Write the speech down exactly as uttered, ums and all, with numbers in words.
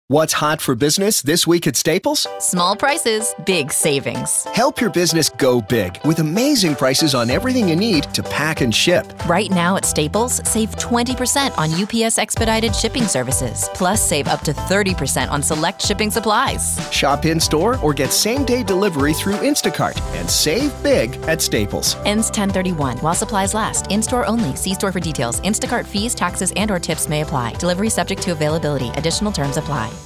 What's hot for business this week at Staples? Small prices, big savings. Help your business go big with amazing prices on everything you need to pack and ship. Right now at Staples, save twenty percent on U P S expedited shipping services. Plus, save up to thirty percent on select shipping supplies. Shop in-store or get same-day delivery through Instacart and save big at Staples. Ends ten thirty-one while supplies last. In-store only. See store for details. Instacart fees, taxes, and or tips may apply. Delivery subject to availability. Additional terms apply.